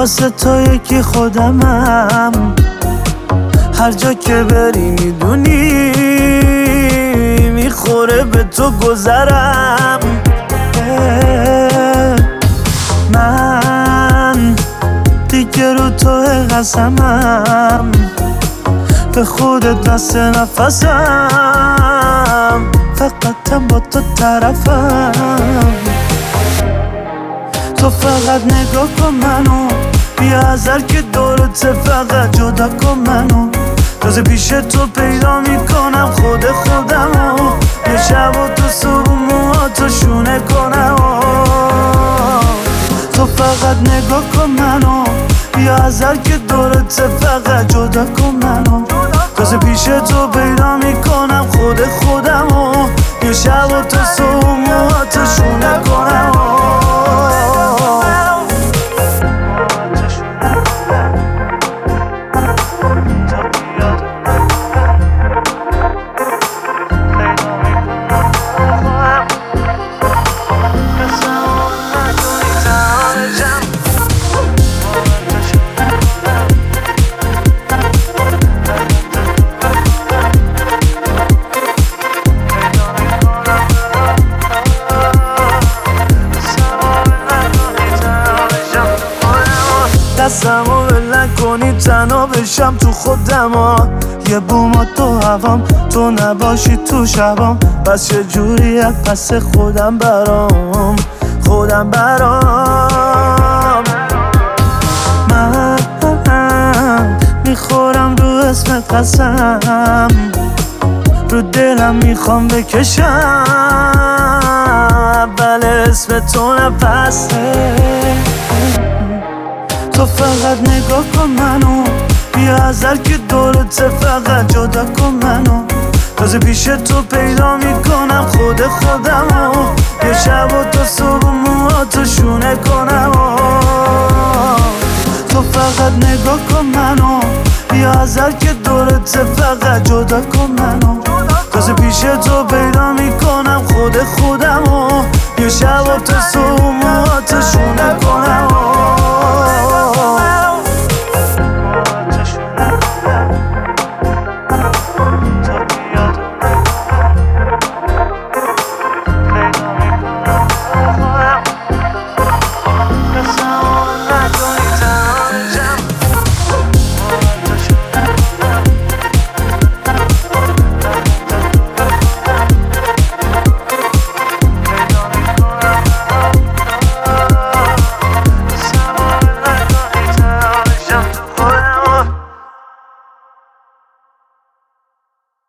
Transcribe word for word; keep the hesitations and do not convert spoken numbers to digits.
واسه تو یکی خودمم، هر جا که بری میدونی میخوره به تو گذرم. من دیگه رو تو قسمم، به خودت دست نفسم، فقطم با تو طرفم. تو فقط نگاه کن منو، بیا ازر که دورته، فقط جدا کن منو. تازه پیش تو پیدا میکنم خود خودمو، یه شب و تو صبح موهاتو شونه کنم. تو فقط نگاه کن منو، بیا ازر که دورته، فقط جدا کن منو. تازه پیش تو پیدا میکنم خود خودمو، یه شب و تو صبح موهاتو شونه کنم. دستمو بلند کنی تنها بشم تو خودم، یه بوم تو هوام، تو نباشی تو شبام، بس یه جوری از پس خودم برام، خودم برام. من میخورم رو اسمت قسم، رو دلم میخوام بکشم، اول اسم تو نفسه. تو فقط نگاه کن منو، بیا ازر که دورته، فقط جدا کن منو. تازه پیش تو پیدا میکنم خود خودمو، یه شب و تو صبح موهاتو شونه کنم. تو فقط نگاه کن منو، بیا ازر که دورته، فقط جدا کن منو. تازه پیش تو پیدا میکنم خود خودمو، یه شب و تو صبح موهاتو شونه